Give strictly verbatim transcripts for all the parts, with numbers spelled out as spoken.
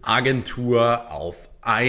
Agentur auf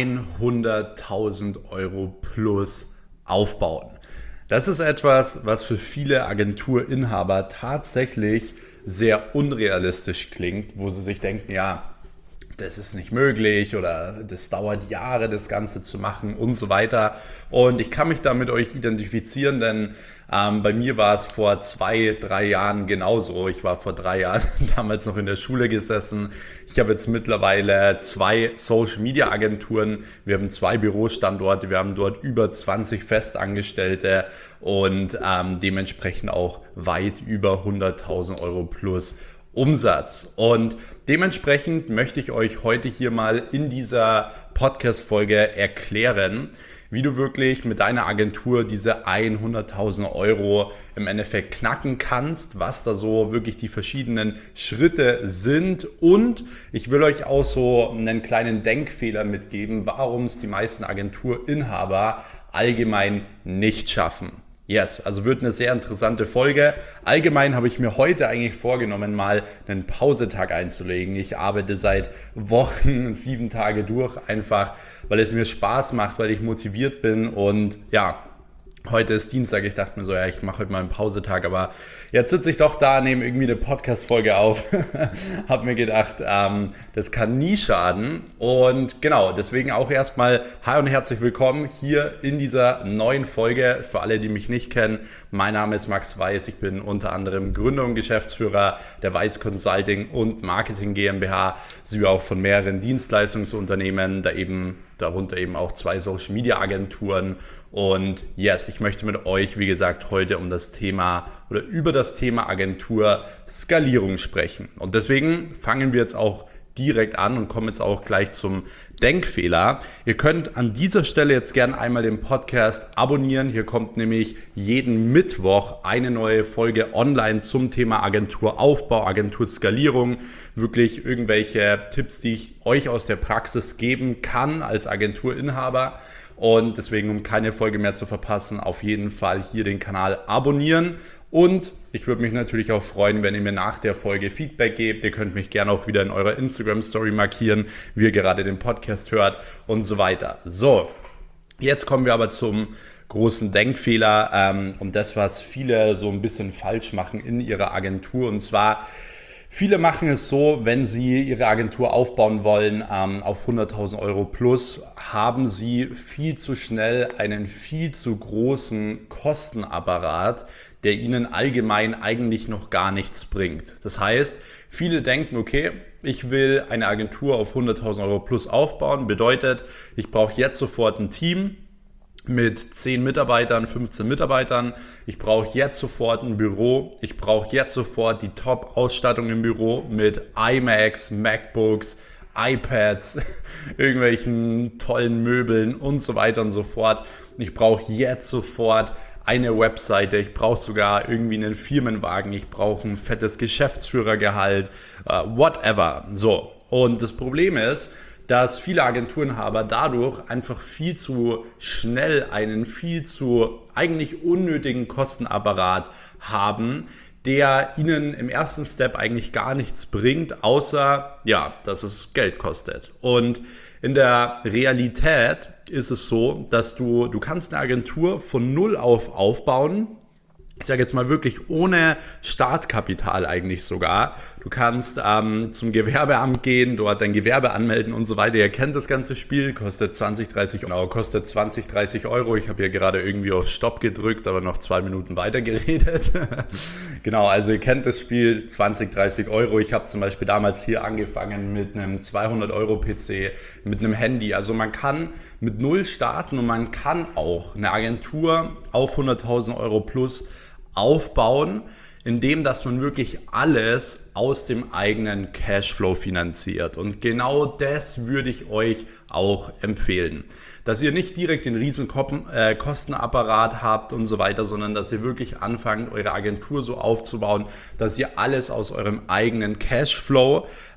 hunderttausend Euro plus aufbauen. Das ist etwas, was für viele Agenturinhaber tatsächlich sehr unrealistisch klingt, wo sie sich denken, ja, das ist nicht möglich oder das dauert Jahre, das Ganze zu machen und so weiter. Und ich kann mich da mit euch identifizieren, denn ähm, bei mir war es vor zwei, drei Jahren genauso. Ich war vor drei Jahren damals noch in der Schule gesessen. Ich habe jetzt mittlerweile zwei Social-Media-Agenturen. Wir haben zwei Bürostandorte. Wir haben dort über zwanzig Festangestellte und ähm, dementsprechend auch weit über hunderttausend Euro plus Umsatz. Und dementsprechend möchte ich euch heute hier mal in dieser Podcast-Folge erklären, wie du wirklich mit deiner Agentur diese hunderttausend Euro im Endeffekt knacken kannst, was da so wirklich die verschiedenen Schritte sind. Und ich will euch auch so einen kleinen Denkfehler mitgeben, warum es die meisten Agenturinhaber allgemein nicht schaffen. Yes, also wird eine sehr interessante Folge. Allgemein habe ich mir heute eigentlich vorgenommen, mal einen Pausetag einzulegen. Ich arbeite seit Wochen sieben Tage durch, einfach weil es mir Spaß macht, weil ich motiviert bin und ja, heute ist Dienstag, ich dachte mir so, ja, ich mache heute mal einen Pausetag, aber jetzt sitze ich doch da, nehme irgendwie eine Podcast-Folge auf, habe mir gedacht, ähm, das kann nie schaden und genau, deswegen auch erstmal hi und herzlich willkommen hier in dieser neuen Folge. Für alle, die mich nicht kennen, mein Name ist Max Weiß, ich bin unter anderem Gründer und Geschäftsführer der Weiß Consulting und Marketing GmbH, sowie auch von mehreren Dienstleistungsunternehmen, da eben darunter eben auch zwei Social Media Agenturen. Und yes, ich möchte mit euch, wie gesagt, heute um das Thema oder über das Thema Agentur Skalierung sprechen. Und deswegen fangen wir jetzt auch direkt an und kommen jetzt auch gleich zum Denkfehler. Ihr könnt an dieser Stelle jetzt gerne einmal den Podcast abonnieren. Hier kommt nämlich jeden Mittwoch eine neue Folge online zum Thema Agenturaufbau, Agenturskalierung. Wirklich irgendwelche Tipps, die ich euch aus der Praxis geben kann als Agenturinhaber. Und deswegen, um keine Folge mehr zu verpassen, auf jeden Fall hier den Kanal abonnieren. Und ich würde mich natürlich auch freuen, wenn ihr mir nach der Folge Feedback gebt. Ihr könnt mich gerne auch wieder in eurer Instagram-Story markieren, wie ihr gerade den Podcast hört und so weiter. So, jetzt kommen wir aber zum großen Denkfehler ähm, und das, was viele so ein bisschen falsch machen in ihrer Agentur. Und zwar, viele machen es so, wenn sie ihre Agentur aufbauen wollen ähm, auf hunderttausend Euro plus, haben sie viel zu schnell einen viel zu großen Kostenapparat, der ihnen allgemein eigentlich noch gar nichts bringt. Das heißt, viele denken, okay, ich will eine Agentur auf hunderttausend Euro plus aufbauen, bedeutet, ich brauche jetzt sofort ein Team mit zehn Mitarbeitern, fünfzehn Mitarbeitern. Ich brauche jetzt sofort ein Büro. Ich brauche jetzt sofort die Top-Ausstattung im Büro mit iMacs, MacBooks, iPads, irgendwelchen tollen Möbeln und so weiter und so fort. Ich brauche jetzt sofort eine Webseite, ich brauche sogar irgendwie einen Firmenwagen, ich brauche ein fettes Geschäftsführergehalt, uh, whatever. So, und das Problem ist, dass viele Agenturinhaber dadurch einfach viel zu schnell einen viel zu eigentlich unnötigen Kostenapparat haben, der ihnen im ersten Step eigentlich gar nichts bringt, außer, ja, dass es Geld kostet. Und in der Realität ist es so, dass du, du kannst eine Agentur von null auf aufbauen. Ich sage jetzt mal wirklich ohne Startkapital eigentlich sogar. Du kannst ähm, zum Gewerbeamt gehen, dort dein Gewerbe anmelden und so weiter. Ihr kennt das ganze Spiel, kostet zwanzig, dreißig Euro. Kostet zwanzig, dreißig Euro. Ich habe hier gerade irgendwie auf Stopp gedrückt, aber noch zwei Minuten weiter geredet. Genau, also ihr kennt das Spiel, zwanzig, dreißig Euro. Ich habe zum Beispiel damals hier angefangen mit einem zweihundert Euro P C, mit einem Handy. Also man kann mit null starten und man kann auch eine Agentur auf hunderttausend Euro plus aufbauen, indem dass man wirklich alles aus dem eigenen Cashflow finanziert. Und genau das würde ich euch auch empfehlen. Dass ihr nicht direkt den riesen Kostenapparat habt und so weiter, sondern dass ihr wirklich anfangt, eure Agentur so aufzubauen, dass ihr alles aus eurem eigenen Cashflow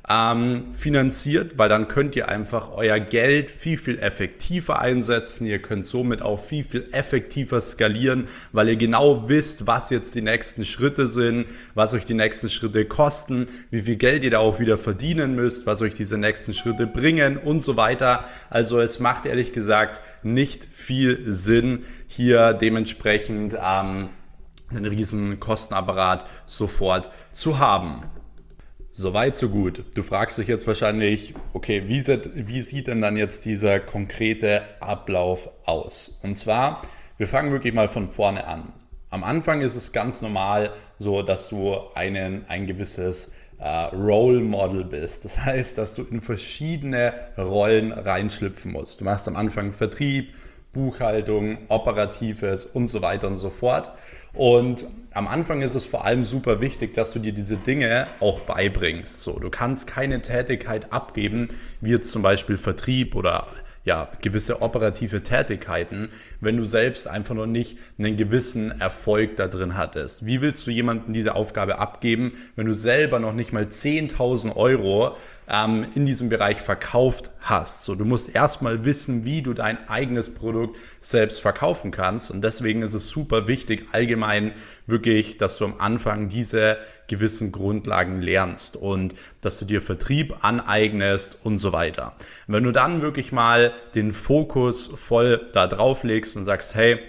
ähm, finanziert, weil dann könnt ihr einfach euer Geld viel, viel effektiver einsetzen. Ihr könnt somit auch viel, viel effektiver skalieren, weil ihr genau wisst, was jetzt die nächsten Schritte sind, was euch die nächsten Schritte kosten, wie viel Geld ihr da auch wieder verdienen müsst, was euch diese nächsten Schritte bringen und so weiter. Also es macht ehrlich gesagt nicht viel Sinn, hier dementsprechend ähm, einen riesen Kostenapparat sofort zu haben. Soweit, so gut. Du fragst dich jetzt wahrscheinlich, okay, wie sieht, wie sieht denn dann jetzt dieser konkrete Ablauf aus? Und zwar, wir fangen wirklich mal von vorne an. Am Anfang ist es ganz normal so, dass du einen, ein gewisses äh, Role Model bist. Das heißt, dass du in verschiedene Rollen reinschlüpfen musst. Du machst am Anfang Vertrieb, Buchhaltung, Operatives und so weiter und so fort. Und am Anfang ist es vor allem super wichtig, dass du dir diese Dinge auch beibringst. So, du kannst keine Tätigkeit abgeben, wie jetzt zum Beispiel Vertrieb oder ja, gewisse operative Tätigkeiten, wenn du selbst einfach noch nicht einen gewissen Erfolg da drin hattest. Wie willst du jemandem diese Aufgabe abgeben, wenn du selber noch nicht mal zehntausend Euro ähm, in diesem Bereich verkauft hast? So, du musst erstmal wissen, wie du dein eigenes Produkt selbst verkaufen kannst, und deswegen ist es super wichtig, allgemein wirklich, dass du am Anfang diese gewissen Grundlagen lernst und dass du dir Vertrieb aneignest und so weiter. Wenn du dann wirklich mal den Fokus voll da drauf legst und sagst, hey,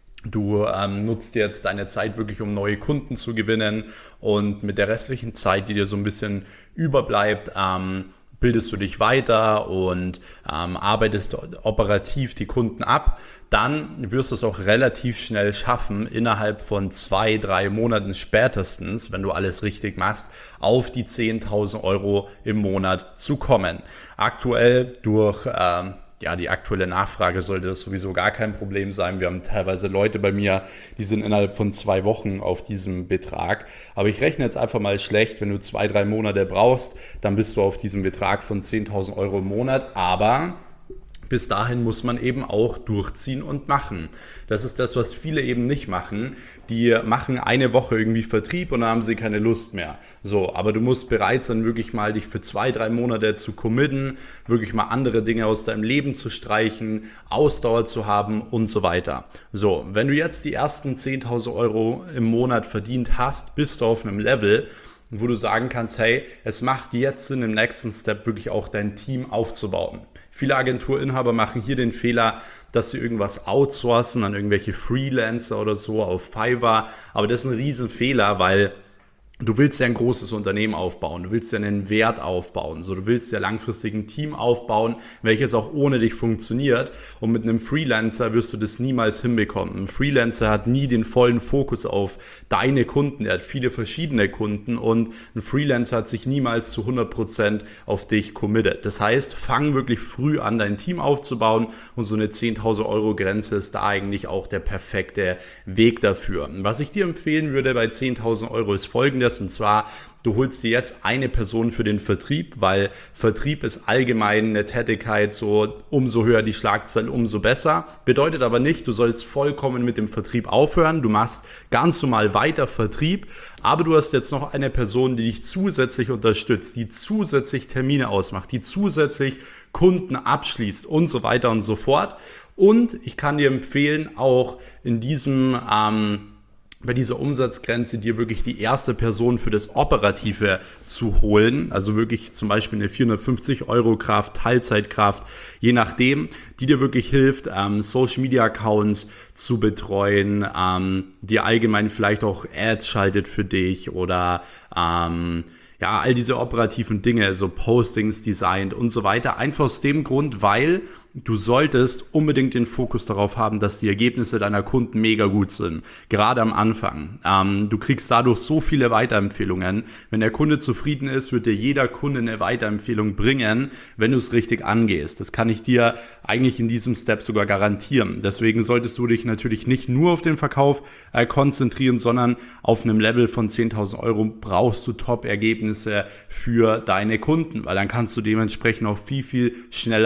du ähm, nutzt jetzt deine Zeit wirklich, um neue Kunden zu gewinnen, und mit der restlichen Zeit, die dir so ein bisschen überbleibt, ähm, bildest du dich weiter und ähm, arbeitest operativ die Kunden ab, dann wirst du es auch relativ schnell schaffen, innerhalb von zwei, drei Monaten spätestens, wenn du alles richtig machst, auf die zehntausend Euro im Monat zu kommen. Aktuell durch ähm, ja, die aktuelle Nachfrage sollte das sowieso gar kein Problem sein. Wir haben teilweise Leute bei mir, die sind innerhalb von zwei Wochen auf diesem Betrag. Aber ich rechne jetzt einfach mal schlecht, wenn du zwei, drei Monate brauchst, dann bist du auf diesem Betrag von zehntausend Euro im Monat. Aber bis dahin muss man eben auch durchziehen und machen. Das ist das, was viele eben nicht machen. Die machen eine Woche irgendwie Vertrieb und dann haben sie keine Lust mehr. So, aber du musst bereit sein, wirklich mal dich für zwei, drei Monate zu committen, wirklich mal andere Dinge aus deinem Leben zu streichen, Ausdauer zu haben und so weiter. So, wenn du jetzt die ersten zehntausend Euro im Monat verdient hast, bist du auf einem Level, wo du sagen kannst, hey, es macht jetzt Sinn, im nächsten Step wirklich auch dein Team aufzubauen. Viele Agenturinhaber machen hier den Fehler, dass sie irgendwas outsourcen an irgendwelche Freelancer oder so auf Fiverr. Aber das ist ein Riesenfehler, weil du willst ja ein großes Unternehmen aufbauen, du willst ja einen Wert aufbauen, so, du willst ja langfristig ein Team aufbauen, welches auch ohne dich funktioniert, und mit einem Freelancer wirst du das niemals hinbekommen. Ein Freelancer hat nie den vollen Fokus auf deine Kunden, er hat viele verschiedene Kunden, und ein Freelancer hat sich niemals zu hundert Prozent auf dich committed. Das heißt, fang wirklich früh an, dein Team aufzubauen, und so eine zehntausend Euro Grenze ist da eigentlich auch der perfekte Weg dafür. Was ich dir empfehlen würde bei zehntausend Euro ist folgendes. Und zwar, du holst dir jetzt eine Person für den Vertrieb, weil Vertrieb ist allgemein eine Tätigkeit, so umso höher die Schlagzahl, umso besser. Bedeutet aber nicht, du sollst vollkommen mit dem Vertrieb aufhören. Du machst ganz normal weiter Vertrieb, aber du hast jetzt noch eine Person, die dich zusätzlich unterstützt, die zusätzlich Termine ausmacht, die zusätzlich Kunden abschließt und so weiter und so fort. Und ich kann dir empfehlen, auch in diesem ähm, bei dieser Umsatzgrenze dir wirklich die erste Person für das Operative zu holen, also wirklich zum Beispiel eine vierhundertfünfzig Euro Kraft, Teilzeitkraft, je nachdem, die dir wirklich hilft, ähm, Social Media Accounts zu betreuen, ähm, die allgemein vielleicht auch Ads schaltet für dich oder ähm, ja, all diese operativen Dinge, also Postings designt und so weiter, einfach aus dem Grund, weil du solltest unbedingt den Fokus darauf haben, dass die Ergebnisse deiner Kunden mega gut sind, gerade am Anfang. Ähm, du kriegst dadurch so viele Weiterempfehlungen. Wenn der Kunde zufrieden ist, wird dir jeder Kunde eine Weiterempfehlung bringen, wenn du es richtig angehst. Das kann ich dir eigentlich in diesem Step sogar garantieren. Deswegen solltest du dich natürlich nicht nur auf den Verkauf äh, konzentrieren, sondern auf einem Level von zehntausend Euro brauchst du Top-Ergebnisse für deine Kunden, weil dann kannst du dementsprechend auch viel, viel schneller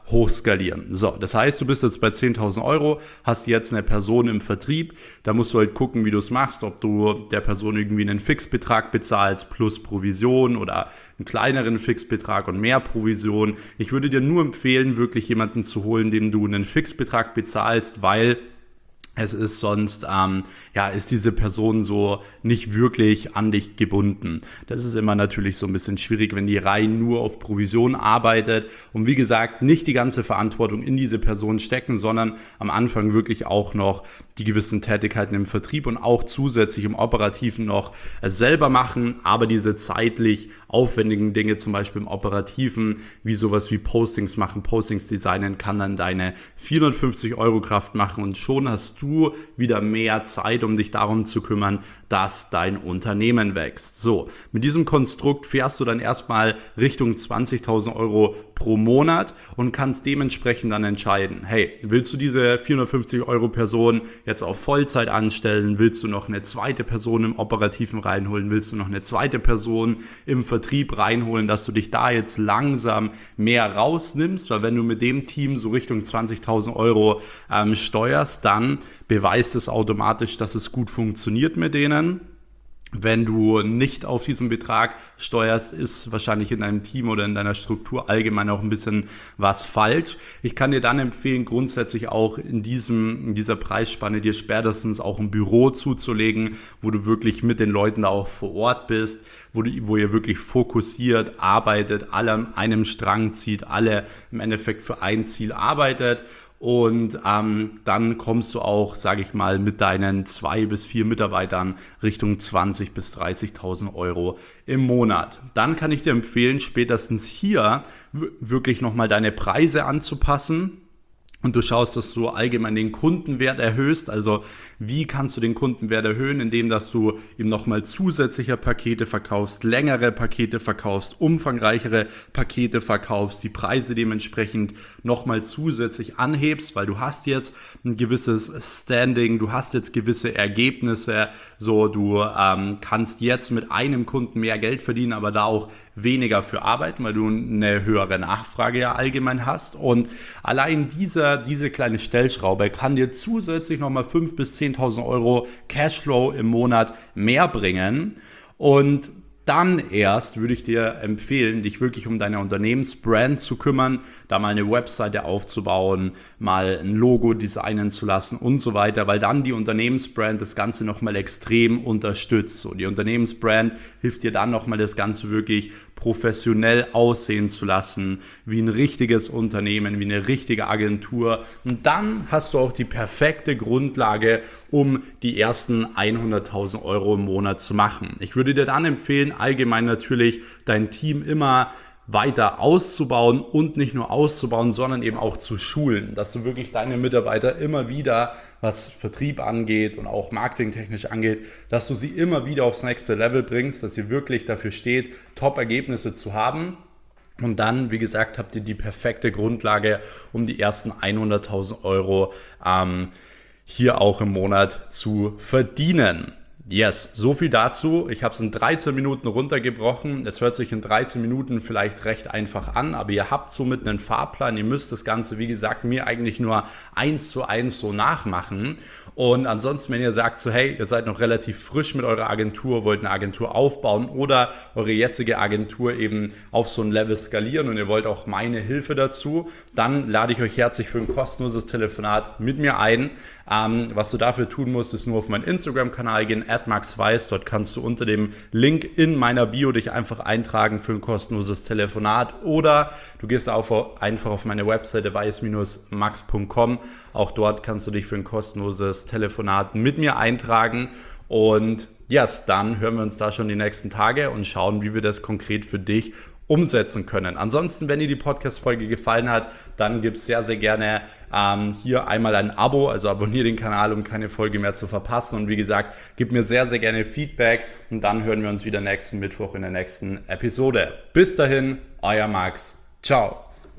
hochskalieren. So, das heißt, du bist jetzt bei zehntausend Euro, hast jetzt eine Person im Vertrieb, da musst du halt gucken, wie du es machst, ob du der Person irgendwie einen Fixbetrag bezahlst plus Provision oder einen kleineren Fixbetrag und mehr Provision. Ich würde dir nur empfehlen, wirklich jemanden zu holen, dem du einen Fixbetrag bezahlst, weil es ist sonst, ähm, ja, ist diese Person so nicht wirklich an dich gebunden. Das ist immer natürlich so ein bisschen schwierig, wenn die rein nur auf Provision arbeitet und wie gesagt, nicht die ganze Verantwortung in diese Person stecken, sondern am Anfang wirklich auch noch die gewissen Tätigkeiten im Vertrieb und auch zusätzlich im Operativen noch selber machen, aber diese zeitlich aufwendigen Dinge, zum Beispiel im Operativen, wie sowas wie Postings machen, Postings designen, kann dann deine vierhundertfünfzig Euro Kraft machen und schon hast du du wieder mehr Zeit, um dich darum zu kümmern, dass dein Unternehmen wächst. So, mit diesem Konstrukt fährst du dann erstmal Richtung zwanzigtausend Euro pro Monat und kannst dementsprechend dann entscheiden, hey, willst du diese vierhundertfünfzig Euro Person jetzt auf Vollzeit anstellen? Willst du noch eine zweite Person im Operativen reinholen? Willst du noch eine zweite Person im Vertrieb reinholen, dass du dich da jetzt langsam mehr rausnimmst? Weil wenn du mit dem Team so Richtung zwanzigtausend Euro ähm, steuerst, dann beweist es automatisch, dass es gut funktioniert mit denen. Wenn du nicht auf diesen Betrag steuerst, ist wahrscheinlich in deinem Team oder in deiner Struktur allgemein auch ein bisschen was falsch. Ich kann dir dann empfehlen, grundsätzlich auch in diesem, in dieser Preisspanne dir spätestens auch ein Büro zuzulegen, wo du wirklich mit den Leuten da auch vor Ort bist, wo, du, wo ihr wirklich fokussiert arbeitet, alle an einem Strang zieht, alle im Endeffekt für ein Ziel arbeitet. Und ähm, dann kommst du auch, sage ich mal, mit deinen zwei bis vier Mitarbeitern Richtung zwanzig bis dreißigtausend Euro im Monat. Dann kann ich dir empfehlen, spätestens hier w- wirklich nochmal deine Preise anzupassen. Und du schaust, dass du allgemein den Kundenwert erhöhst. Also wie kannst du den Kundenwert erhöhen, indem dass du ihm nochmal zusätzliche Pakete verkaufst, längere Pakete verkaufst, umfangreichere Pakete verkaufst, die Preise dementsprechend nochmal zusätzlich anhebst, weil du hast jetzt ein gewisses Standing, du hast jetzt gewisse Ergebnisse. So, du ähm, kannst jetzt mit einem Kunden mehr Geld verdienen, aber da auch weniger für arbeiten, weil du eine höhere Nachfrage ja allgemein hast. Und allein diese Diese kleine Stellschraube kann dir zusätzlich nochmal fünftausend bis zehntausend Euro Cashflow im Monat mehr bringen. Und dann erst würde ich dir empfehlen, dich wirklich um deine Unternehmensbrand zu kümmern, da mal eine Webseite aufzubauen, mal ein Logo designen zu lassen und so weiter, weil dann die Unternehmensbrand das Ganze nochmal extrem unterstützt. So, die Unternehmensbrand hilft dir dann nochmal das Ganze wirklich professionell aussehen zu lassen, wie ein richtiges Unternehmen, wie eine richtige Agentur. Und dann hast du auch die perfekte Grundlage, um die ersten hunderttausend Euro im Monat zu machen. Ich würde dir dann empfehlen, allgemein natürlich dein Team immer weiter auszubauen und nicht nur auszubauen, sondern eben auch zu schulen, dass du wirklich deine Mitarbeiter immer wieder, was Vertrieb angeht und auch marketingtechnisch angeht, dass du sie immer wieder aufs nächste Level bringst, dass sie wirklich dafür steht, Top-Ergebnisse zu haben. Und dann, wie gesagt, habt ihr die perfekte Grundlage, um die ersten hunderttausend Euro ähm, hier auch im Monat zu verdienen. Yes, so viel dazu. Ich habe es in dreizehn Minuten runtergebrochen. Es hört sich in dreizehn Minuten vielleicht recht einfach an, aber ihr habt somit einen Fahrplan. Ihr müsst das Ganze, wie gesagt, mir eigentlich nur eins zu eins so nachmachen. Und ansonsten, wenn ihr sagt so, hey, ihr seid noch relativ frisch mit eurer Agentur, wollt eine Agentur aufbauen oder eure jetzige Agentur eben auf so ein Level skalieren und ihr wollt auch meine Hilfe dazu, dann lade ich euch herzlich für ein kostenloses Telefonat mit mir ein. Ähm, was du dafür tun musst, ist nur auf meinen Instagram-Kanal gehen, at maxweiss. Dort kannst du unter dem Link in meiner Bio dich einfach eintragen für ein kostenloses Telefonat oder du gehst auf, einfach auf meine Webseite weiss Bindestrich max Punkt com. Auch dort kannst du dich für ein kostenloses Telefonat mit mir eintragen und yes, dann hören wir uns da schon die nächsten Tage und schauen, wie wir das konkret für dich umsetzen können. Ansonsten, wenn dir die Podcast-Folge gefallen hat, dann gib sehr, sehr gerne ähm, hier einmal ein Abo, also abonniere den Kanal, um keine Folge mehr zu verpassen. Und wie gesagt, gib mir sehr, sehr gerne Feedback und dann hören wir uns wieder nächsten Mittwoch in der nächsten Episode. Bis dahin, euer Max. Ciao.